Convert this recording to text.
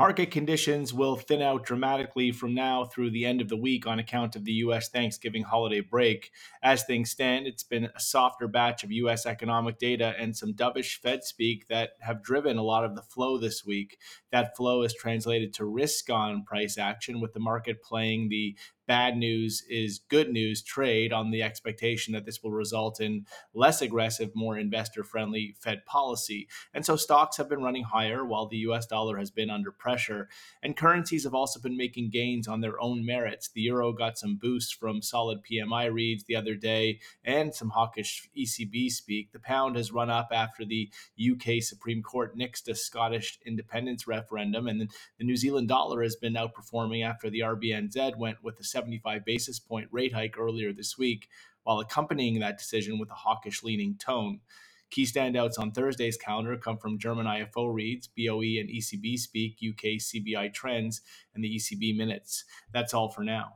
Market conditions will thin out dramatically from now through the end of the week on account of the U.S. Thanksgiving holiday break. As things stand, it's been a softer batch of U.S. economic data and some dovish Fed speak that have driven a lot of the flow this week. That flow is translated to risk on price action, with the market playing the bad news is good news trade on the expectation that this will result in less aggressive, more investor friendly Fed policy. And so stocks have been running higher while the US dollar has been under pressure. And currencies have also been making gains on their own merits. The euro got some boosts from solid PMI reads the other day and some hawkish ECB speak. The pound has run up after the UK Supreme Court nixed a Scottish independence referendum. And the New Zealand dollar has been outperforming after the RBNZ went with a 75 basis point rate hike earlier this week, while accompanying that decision with a hawkish leaning tone. Key standouts on Thursday's calendar come from German IFO reads, BOE and ECB speak, UK CBI trends, and the ECB minutes. That's all for now.